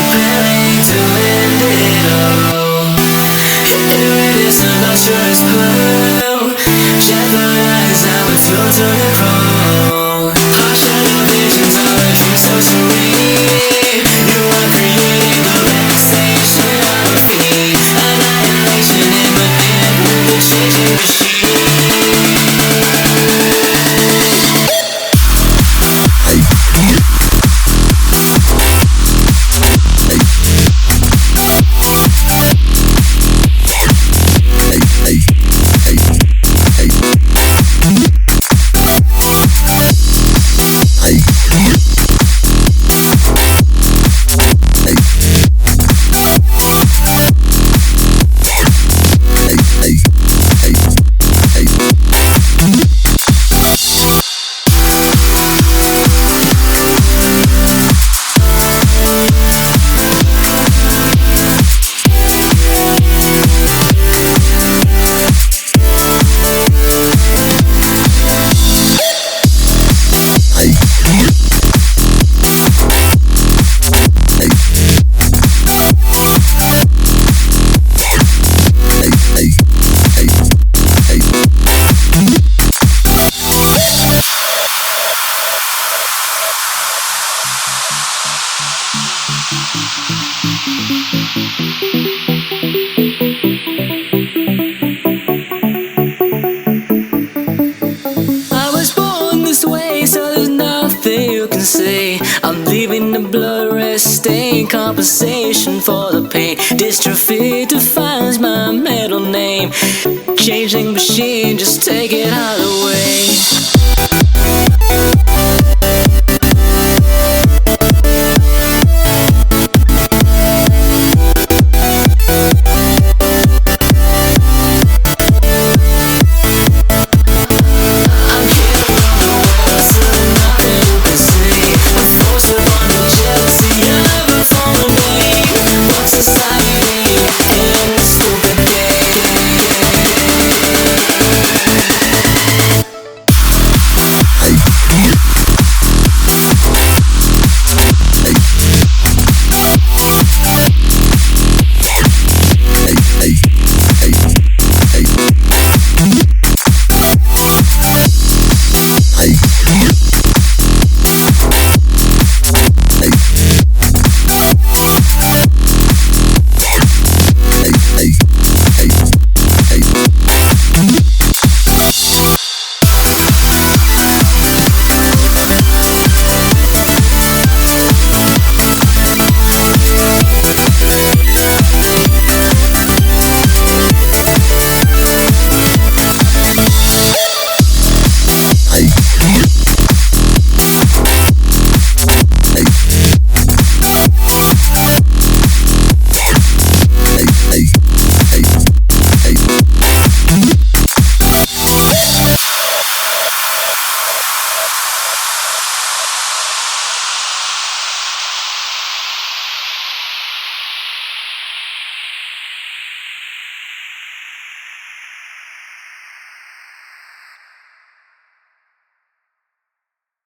preparing to end it all. Here it is, the lustrous pearl. Shattered eyes, now it's your turn to crawl. Harsh shadow visions of a dream so serene. You are creating the devastation of your feet. Annihilation in within with a changing machine. I'm leaving the blood stain, compensation for the pain. Dystrophy defines my middle name. Changing machine, just take it out of the way.